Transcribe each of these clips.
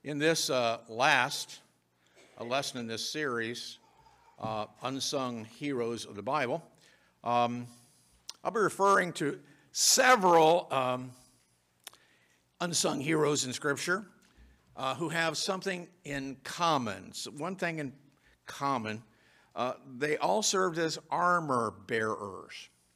In this last lesson in this series, Unsung Heroes of the Bible, I'll be referring to several unsung heroes in Scripture who have something in common. So one thing in common, they all served as armor bearers.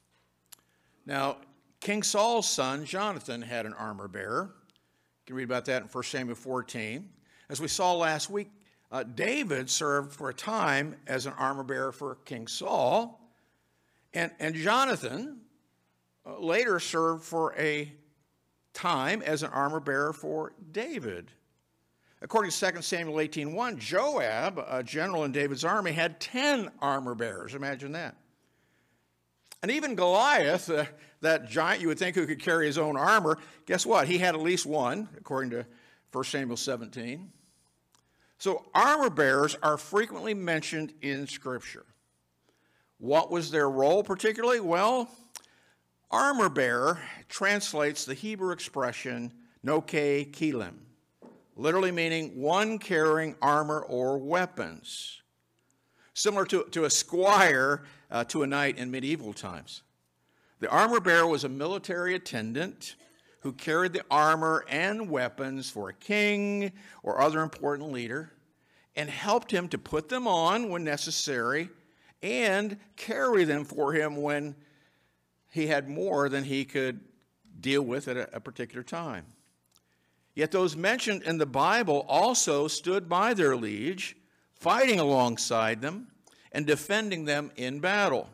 Now, King Saul's son, Jonathan, had an armor bearer. You can read about that in 1 Samuel 14. As we saw last week, David served for a time as an armor bearer for King Saul. And Jonathan later served for a time as an armor bearer for David. According to 2 Samuel 18:1, Joab, a general in David's army, had 10 armor bearers. Imagine that. And even Goliath, that giant you would think who could carry his own armor, guess what? He had at least one, according to 1 Samuel 17. So armor bearers are frequently mentioned in Scripture. What was their role particularly? Well, armor bearer translates the Hebrew expression noke kilim, literally meaning one carrying armor or weapons, similar to a squire to a knight in medieval times. The armor bearer was a military attendant who carried the armor and weapons for a king or other important leader and helped him to put them on when necessary and carry them for him when he had more than he could deal with at a particular time. Yet those mentioned in the Bible also stood by their liege, fighting alongside them and defending them in battle.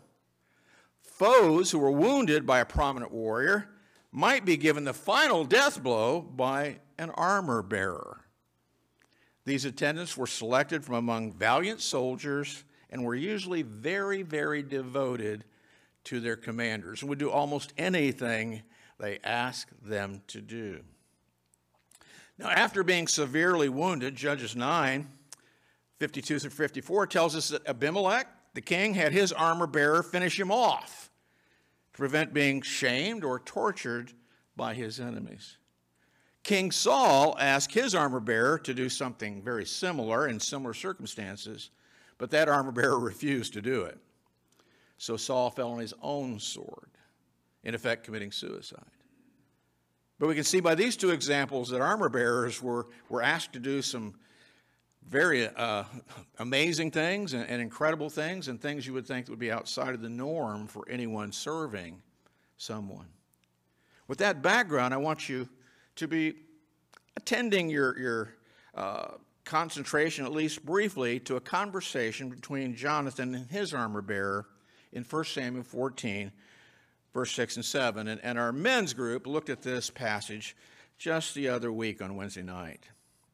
Foes who were wounded by a prominent warrior might be given the final death blow by an armor bearer. These attendants were selected from among valiant soldiers and were usually very, very devoted to their commanders and would do almost anything they asked them to do. Now, after being severely wounded, Judges 9:52 through 54 tells us that Abimelech, the king, had his armor bearer finish him off to prevent being shamed or tortured by his enemies. King Saul asked his armor bearer to do something very similar in similar circumstances, but that armor bearer refused to do it. So Saul fell on his own sword, in effect committing suicide. But we can see by these two examples that armor bearers were asked to do some very amazing things and incredible things and things you would think would be outside of the norm for anyone serving someone. With that background, I want you to be attending your concentration, at least briefly, to a conversation between Jonathan and his armor bearer in 1 Samuel 14, verse 6 and 7. And our men's group looked at this passage just the other week on Wednesday night.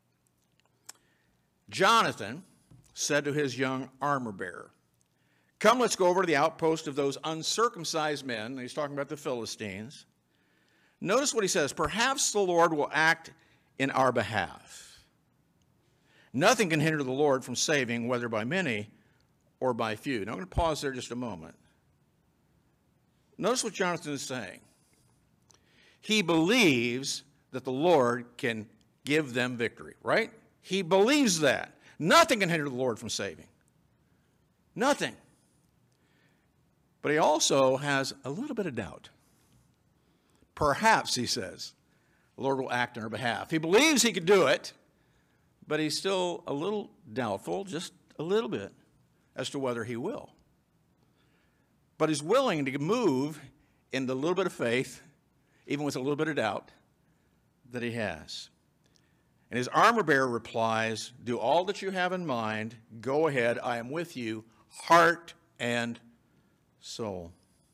Jonathan said to his young armor bearer, "Come, let's go over to the outpost of those uncircumcised men." He's talking about the Philistines. Notice what he says, "Perhaps the Lord will act in our behalf. Nothing can hinder the Lord from saving, whether by many or by few." Now I'm going to pause there just a moment. Notice what Jonathan is saying. He believes that the Lord can give them victory, right? He believes that. Nothing can hinder the Lord from saving. Nothing. But he also has a little bit of doubt. Perhaps, he says, the Lord will act on our behalf. He believes he could do it, but he's still a little doubtful, just a little bit, as to whether he will. But he's willing to move in the little bit of faith, even with a little bit of doubt, that he has. And his armor bearer replies, "Do all that you have in mind. Go ahead. I am with you, heart and soul."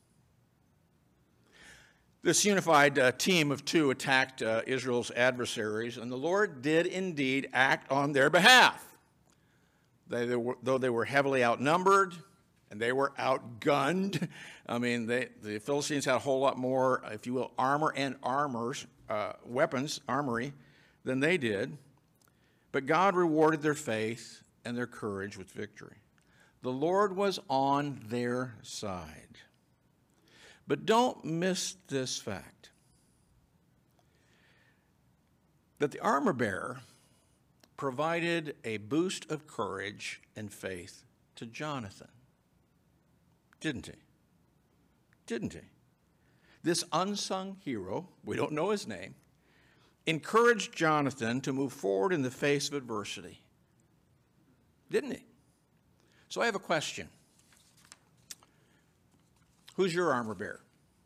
This unified team of two attacked Israel's adversaries, and the Lord did indeed act on their behalf. Though they were heavily outnumbered and they were outgunned, I mean, the Philistines had a whole lot more, if you will, armor and weapons, armory, than they did. But God rewarded their faith and their courage with victory. The Lord was on their side. But don't miss this fact, that the armor bearer provided a boost of courage and faith to Jonathan. Didn't he? Didn't he? This unsung hero, we don't know his name, encouraged Jonathan to move forward in the face of adversity. Didn't he? So I have a question. Who's your armor bearer?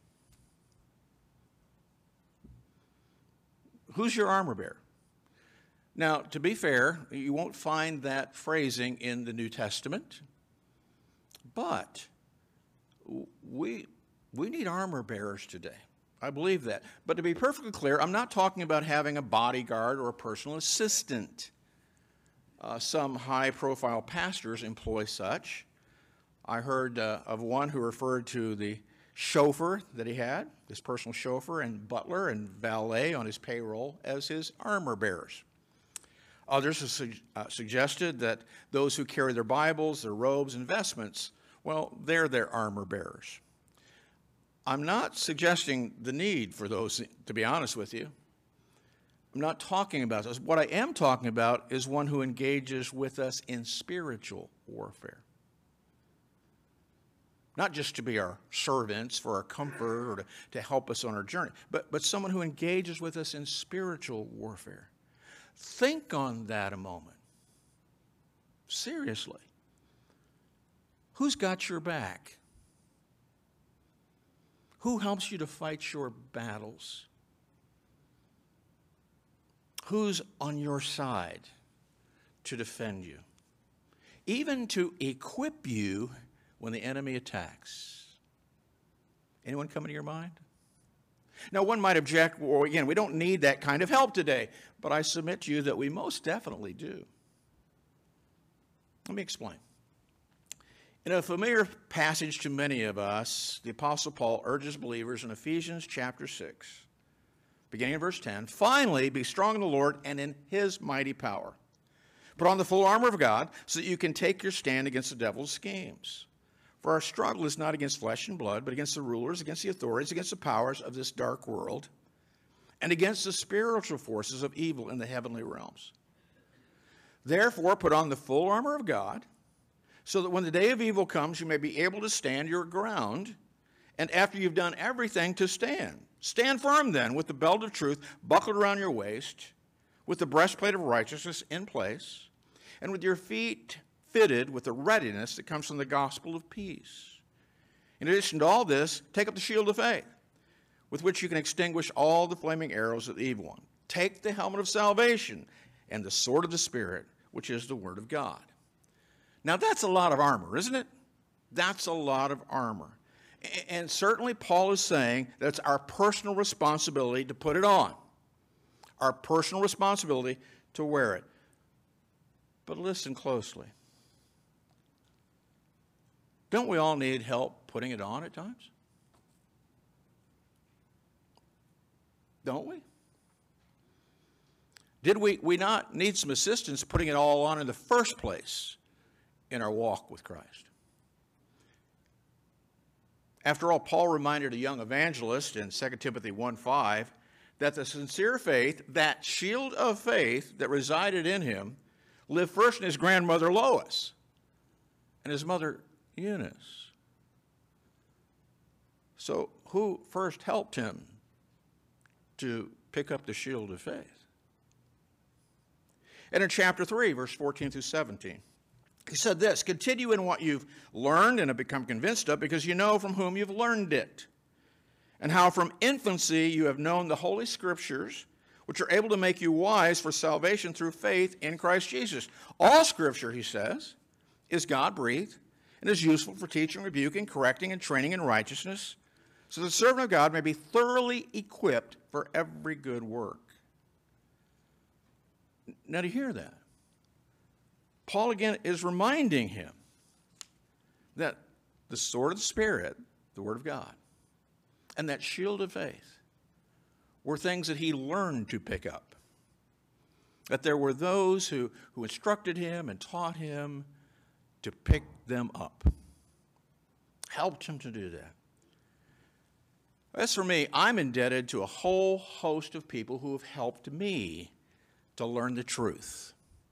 Who's your armor bearer? Now, to be fair, you won't find that phrasing in the New Testament, but we need armor bearers today. I believe that. But to be perfectly clear, I'm not talking about having a bodyguard or a personal assistant. Some high-profile pastors employ such. I heard of one who referred to the chauffeur that he had, his personal chauffeur and butler and valet on his payroll, as his armor bearers. Others have suggested that those who carry their Bibles, their robes, and vestments, well, they're their armor bearers. I'm not suggesting the need for those, to be honest with you. I'm not talking about this. What I am talking about is one who engages with us in spiritual warfare. Not just to be our servants for our comfort or to help us on our journey, but someone who engages with us in spiritual warfare. Think on that a moment. Seriously. Who's got your back? Who helps you to fight your battles? Who's on your side to defend you? Even to equip you when the enemy attacks. Anyone come into your mind? Now, one might object, well, again, we don't need that kind of help today, but I submit to you that we most definitely do. Let me explain. In a familiar passage to many of us, the Apostle Paul urges believers in Ephesians chapter 6, beginning in verse 10, finally, be strong in the Lord and in his mighty power. Put on the full armor of God so that you can take your stand against the devil's schemes. For our struggle is not against flesh and blood, but against the rulers, against the authorities, against the powers of this dark world, and against the spiritual forces of evil in the heavenly realms. Therefore, put on the full armor of God, so that when the day of evil comes, you may be able to stand your ground, and after you've done everything, to stand. Stand firm then, with the belt of truth buckled around your waist, with the breastplate of righteousness in place, and with your feet fitted with the readiness that comes from the gospel of peace. In addition to all this, take up the shield of faith, with which you can extinguish all the flaming arrows of the evil one. Take the helmet of salvation and the sword of the Spirit, which is the word of God. Now that's a lot of armor, isn't it? That's a lot of armor. And certainly Paul is saying that it's our personal responsibility to put it on. Our personal responsibility to wear it. But listen closely. Don't we all need help putting it on at times? Don't we? Did we not need some assistance putting it all on in the first place in our walk with Christ? After all, Paul reminded a young evangelist in 2 Timothy 1:5 that the sincere faith, that shield of faith that resided in him, lived first in his grandmother Lois and his mother Eunice. So who first helped him to pick up the shield of faith? And in chapter 3, verse 14 through 17, he said this, continue in what you've learned and have become convinced of, because you know from whom you've learned it, and how from infancy you have known the Holy Scriptures, which are able to make you wise for salvation through faith in Christ Jesus. All Scripture, he says, is God-breathed and is useful for teaching, rebuking, correcting, and training in righteousness, so the servant of God may be thoroughly equipped for every good work. Now, to hear that, Paul again is reminding him that the sword of the Spirit, the Word of God, and that shield of faith were things that he learned to pick up. That there were those who instructed him and taught him to pick them up. Helped him to do that. As for me, I'm indebted to a whole host of people who have helped me to learn the truth.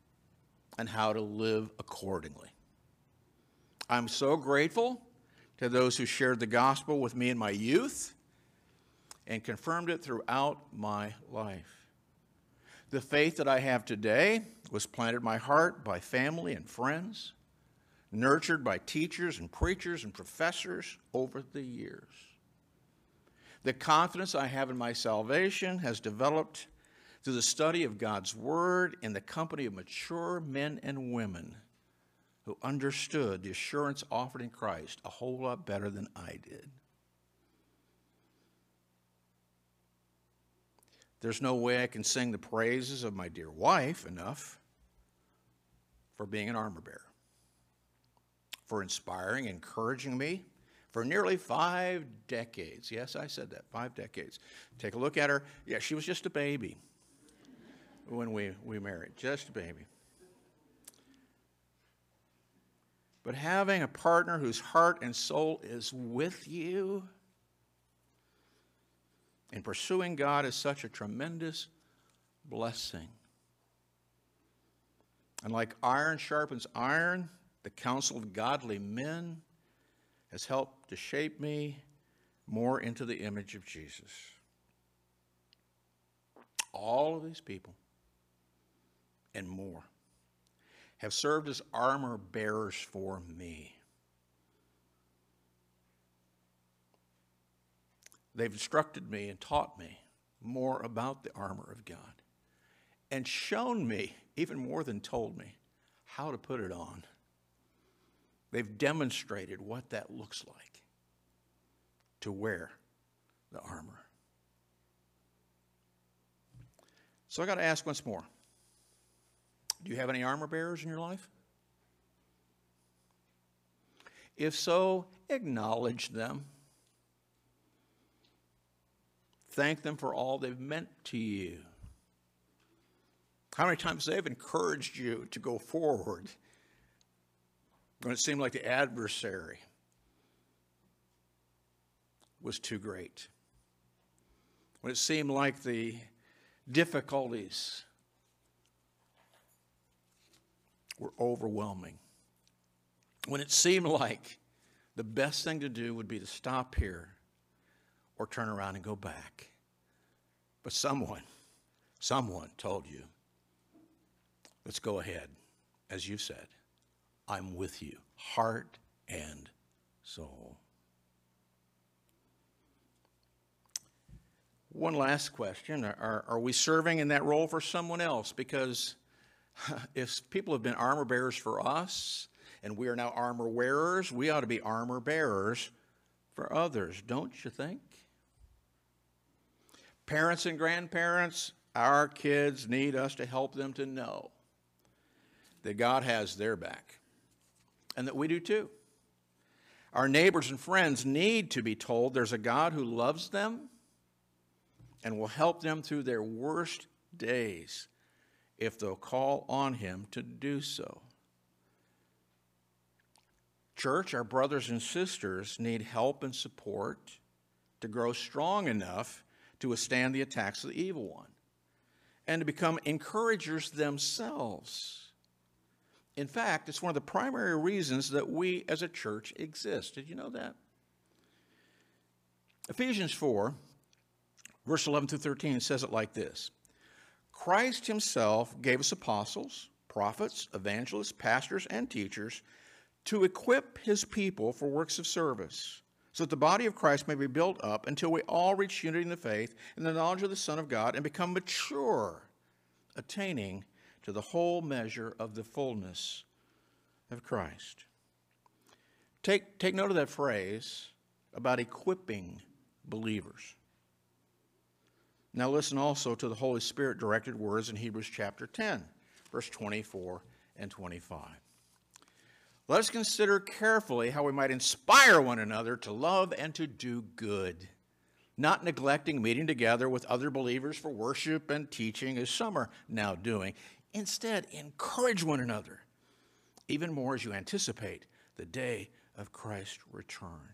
and how to live accordingly. I'm so grateful to those who shared the gospel with me in my youth and confirmed it throughout my life. The faith that I have today was planted in my heart by family and friends, nurtured by teachers and preachers and professors over the years. The confidence I have in my salvation has developed through the study of God's Word in the company of mature men and women who understood the assurance offered in Christ a whole lot better than I did. There's no way I can sing the praises of my dear wife enough for being an armor bearer, for inspiring, encouraging me for nearly 5 decades. Yes, I said that, 5 decades. Take a look at her. Yeah, she was just a baby when we married, just a baby. But having a partner whose heart and soul is with you and pursuing God is such a tremendous blessing. And like iron sharpens iron, the counsel of godly men has helped to shape me more into the image of Jesus. All of these people and more have served as armor bearers for me. They've instructed me and taught me more about the armor of God and shown me, even more than told me, how to put it on. They've demonstrated what that looks like to wear the armor. So I got to ask once more, do you have any armor bearers in your life? If so, acknowledge them. Thank them for all they've meant to you. How many times they've encouraged you to go forward when it seemed like the adversary was too great. When it seemed like the difficulties were overwhelming. When it seemed like the best thing to do would be to stop here or turn around and go back. But someone told you, let's go ahead. As you said, I'm with you, heart and soul. One last question. Are we serving in that role for someone else? Because if people have been armor bearers for us, and we are now armor wearers, we ought to be armor bearers for others, don't you think? Parents and grandparents, our kids need us to help them to know that God has their back, and that we do too. Our neighbors and friends need to be told there's a God who loves them and will help them through their worst days if they'll call on him to do so. Church, our brothers and sisters need help and support to grow strong enough to withstand the attacks of the evil one and to become encouragers themselves. In fact, it's one of the primary reasons that we as a church exist. Did you know that? Ephesians 4, verse 11 through 13 says it like this. Christ himself gave us apostles, prophets, evangelists, pastors, and teachers to equip his people for works of service, so that the body of Christ may be built up until we all reach unity in the faith and the knowledge of the Son of God and become mature, attaining to the whole measure of the fullness of Christ. Take note of that phrase about equipping believers. Now listen also to the Holy Spirit directed words in Hebrews chapter 10, verse 24 and 25. Let us consider carefully how we might inspire one another to love and to do good, not neglecting meeting together with other believers for worship and teaching, as some are now doing. Instead, encourage one another, even more as you anticipate the day of Christ's return.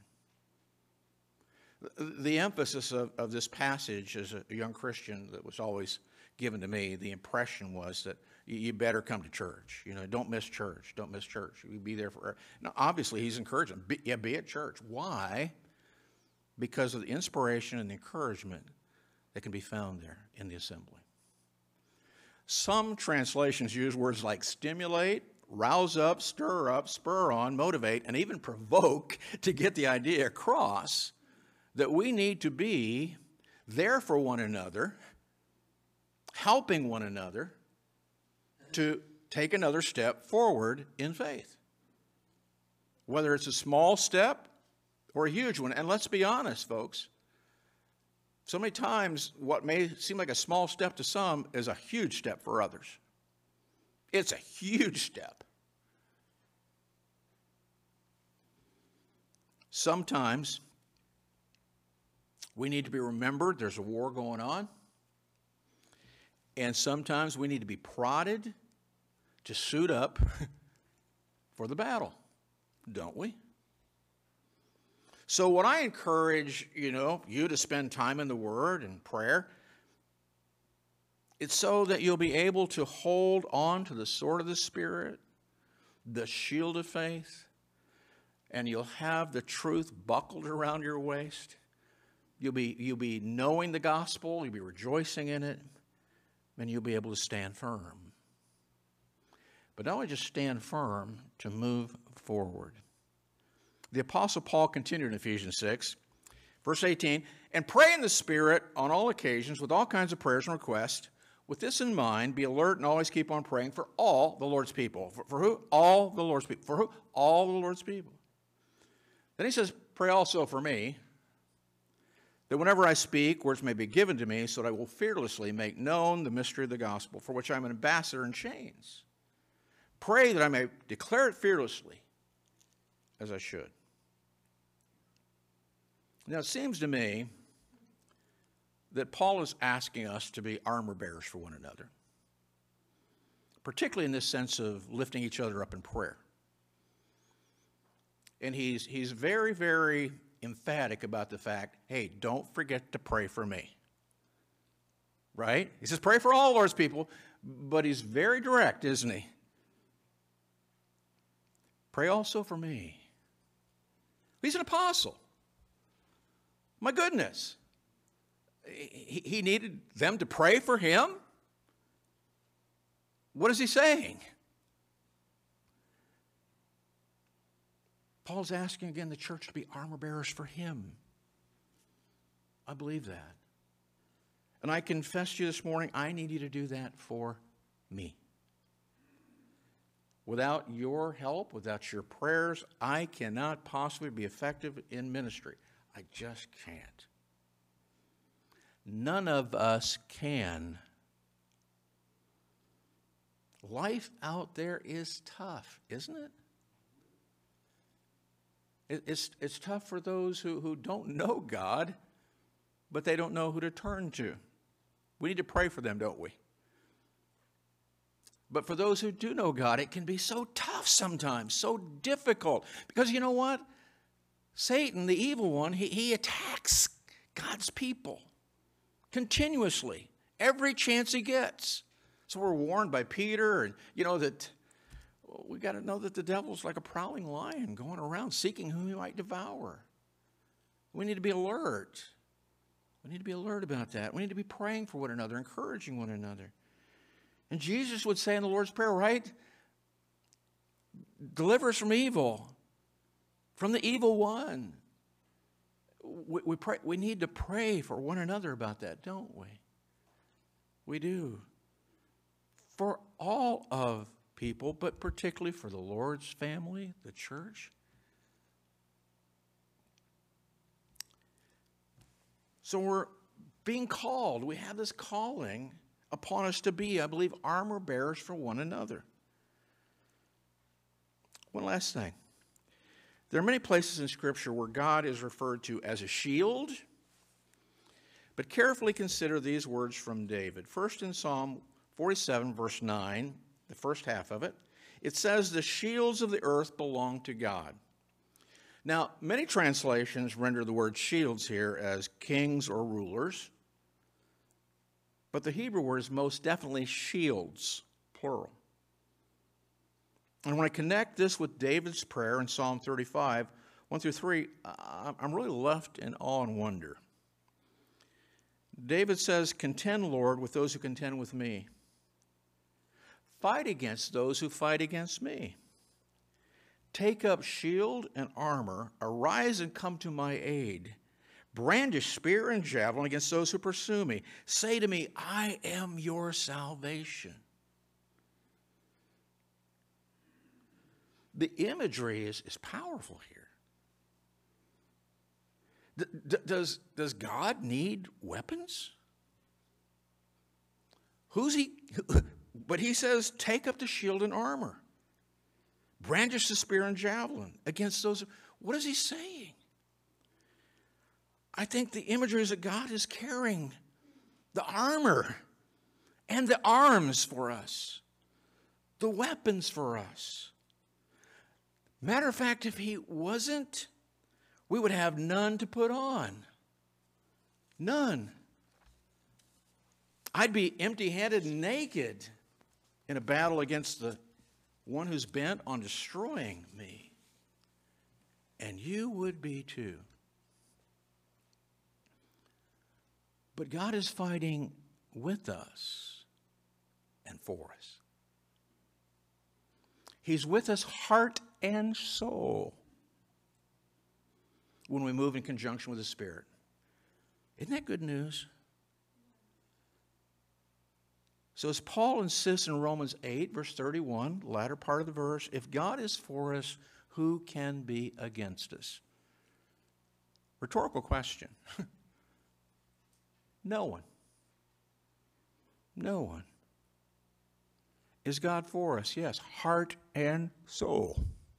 The emphasis of this passage as a young Christian that was always given to me, the impression was that you better come to church. You know, don't miss church. Don't miss church. You be there for. Now, obviously, he's encouraging them. Be at church. Why? Because of the inspiration and the encouragement that can be found there in the assembly. Some translations use words like stimulate, rouse up, spur on, motivate, and even provoke to get the idea across that we need to be there for one another, helping one another to take another step forward in faith. Whether it's a small step or a huge one. And let's be honest, folks. So many times what may seem like a small step to some is a huge step for others. It's a huge step. Sometimes we need to be remembered there's a war going on. And sometimes we need to be prodded to suit up for the battle, don't we? So what I encourage, you to spend time in the Word and prayer, it's so that you'll be able to hold on to the sword of the Spirit, the shield of faith, and you'll have the truth buckled around your waist. You'll be knowing the gospel, you'll be rejoicing in it, and you'll be able to stand firm. But not only just stand firm, to move forward. The Apostle Paul continued in Ephesians 6, verse 18, and pray in the Spirit on all occasions with all kinds of prayers and requests. With this in mind, be alert and always keep on praying for all the Lord's people. For who? All the Lord's people. For who? All the Lord's people. Then he says, pray also for me, that whenever I speak, words may be given to me, so that I will fearlessly make known the mystery of the gospel, for which I am an ambassador in chains. Pray that I may declare it fearlessly, as I should. Now, it seems to me that Paul is asking us to be armor bearers for one another, particularly in this sense of lifting each other up in prayer. And he's very, very emphatic about the fact, hey, don't forget to pray for me. Right? He says, pray for all Lord's people, but he's very direct, isn't he? Pray also for me. He's an apostle. My goodness. He needed them to pray for him? What is he saying? Paul's asking again the church to be armor bearers for him. I believe that. And I confess to you this morning, I need you to do that for me. Without your help, without your prayers, I cannot possibly be effective in ministry. I just can't. None of us can. Life out there is tough, isn't it? It's tough for those who don't know God, but they don't know who to turn to. We need to pray for them, don't we? But for those who do know God, it can be so tough sometimes, so difficult. Because you know what? Satan, the evil one, he attacks God's people continuously, every chance he gets. So we're warned by Peter, and that we got to know that the devil's like a prowling lion going around seeking whom he might devour. We need to be alert. We need to be alert about that. We need to be praying for one another, encouraging one another. And Jesus would say in the Lord's Prayer, right? Deliver us from evil, from the evil one. We pray. We need to pray for one another about that, don't we? We do. For all of people, but particularly for the Lord's family, the church. So we're being called. We have this calling upon us to be, I believe, armor bearers for one another. One last thing. There are many places in Scripture where God is referred to as a shield, but carefully consider these words from David. First in Psalm 47, verse 9, the first half of it, it says, the shields of the earth belong to God. Now, many translations render the word shields here as kings or rulers, but the Hebrew word is most definitely shields, plural. And when I connect this with David's prayer in Psalm 35, 1 through 3, I'm really left in awe and wonder. David says, "Contend, Lord, with those who contend with me. Fight against those who fight against me. Take up shield and armor. Arise and come to my aid. Brandish spear and javelin against those who pursue me. Say to me, I am your salvation." The imagery is powerful here. Does God need weapons? But he says, take up the shield and armor. Brandish the spear and javelin against those. What is he saying? I think the imagery is that God is carrying the armor and the arms for us, the weapons for us. Matter of fact, if he wasn't, we would have none to put on. None. I'd be empty-handed and naked in a battle against the one who's bent on destroying me. And you would be too. But God is fighting with us and for us. He's with us heart and soul when we move in conjunction with the Spirit. Isn't that good news? So as Paul insists in Romans 8, verse 31, latter part of the verse, if God is for us, who can be against us? Rhetorical question. No one. No one. Is God for us? Yes, heart and soul.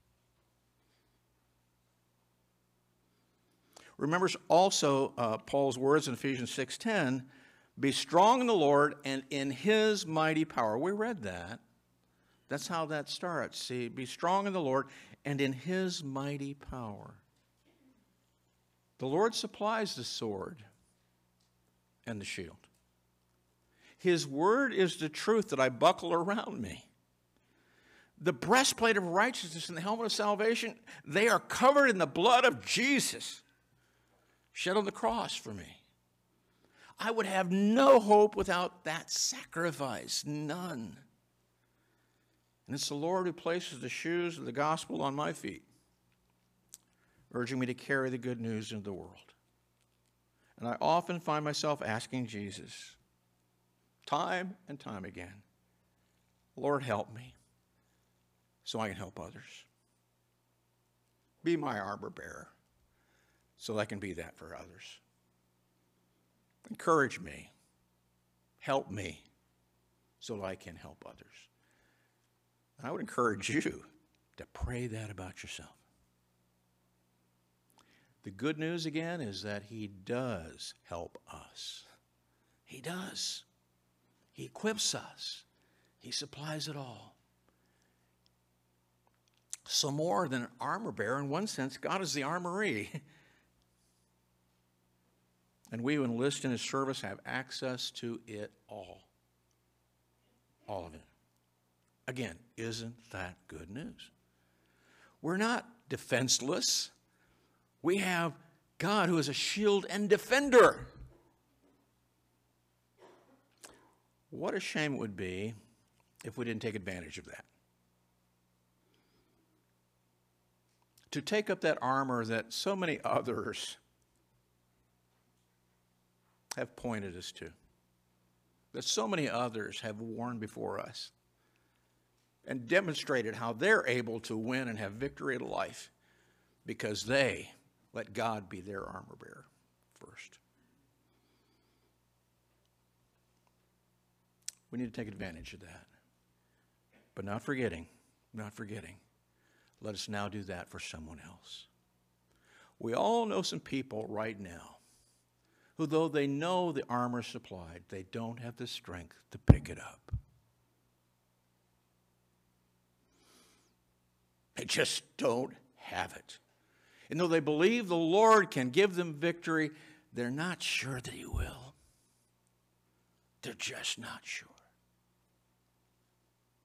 Remember also Paul's words in Ephesians 6:10, be strong in the Lord and in his mighty power. We read that. That's how that starts. See, be strong in the Lord and in his mighty power. The Lord supplies the sword and the shield. His word is the truth that I buckle around me. The breastplate of righteousness and the helmet of salvation, they are covered in the blood of Jesus, shed on the cross for me. I would have no hope without that sacrifice, none. And it's the Lord who places the shoes of the gospel on my feet, urging me to carry the good news into the world. And I often find myself asking Jesus, time and time again, Lord, help me so I can help others. Be my armor bearer so I can be that for others. Encourage me. Help me so that I can help others. And I would encourage you to pray that about yourself. The good news, again, is that he does help us. He does. He equips us. He supplies it all. So more than an armor bearer, in one sense, God is the armory. And we who enlist in his service have access to it all. All of it. Again, isn't that good news? We're not defenseless. We have God who is a shield and defender. What a shame it would be if we didn't take advantage of that. To take up that armor that so many others have pointed us to, that so many others have worn before us and demonstrated how they're able to win and have victory in life because they let God be their armor bearer first. We need to take advantage of that. But not forgetting, let us now do that for someone else. We all know some people right now who, though they know the armor is supplied, they don't have the strength to pick it up. They just don't have it. And though they believe the Lord can give them victory, they're not sure that he will. They're just not sure.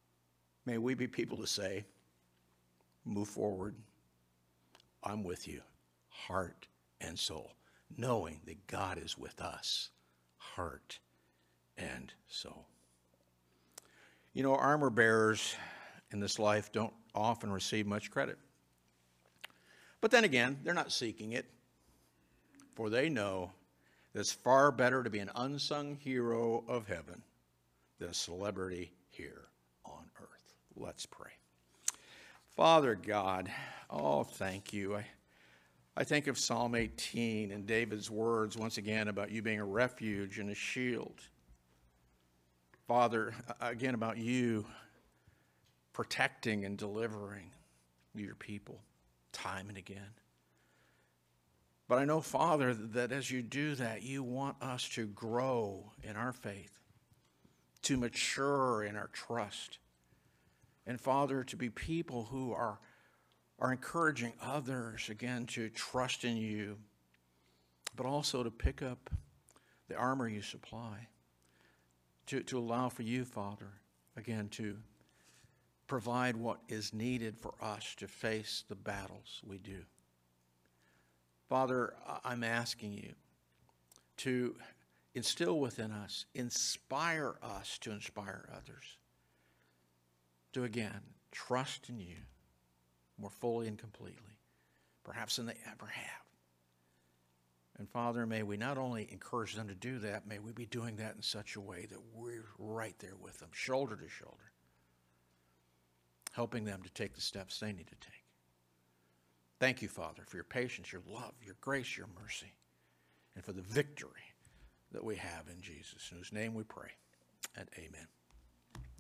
May we be people to say, move forward. I'm with you, heart and soul, knowing that God is with us, heart and soul. You know, armor bearers in this life don't often receive much credit. But then again, they're not seeking it, for they know that it's far better to be an unsung hero of heaven than a celebrity here on earth. Let's pray. Father God, oh, thank you. I think of Psalm 18 and David's words once again about you being a refuge and a shield. Father, again about you protecting and delivering your people time and again. But I know, Father, that as you do that, you want us to grow in our faith, to mature in our trust, and Father, to be people who are encouraging others, again, to trust in you, but also to pick up the armor you supply, to allow for you, Father, again, to provide what is needed for us to face the battles we do. Father, I'm asking you to instill within us, inspire us to inspire others, to again trust in you more fully and completely, perhaps than they ever have. And Father, may we not only encourage them to do that, may we be doing that in such a way that we're right there with them, shoulder to shoulder, helping them to take the steps they need to take. Thank you, Father, for your patience, your love, your grace, your mercy, and for the victory that we have in Jesus, in whose name we pray, and amen.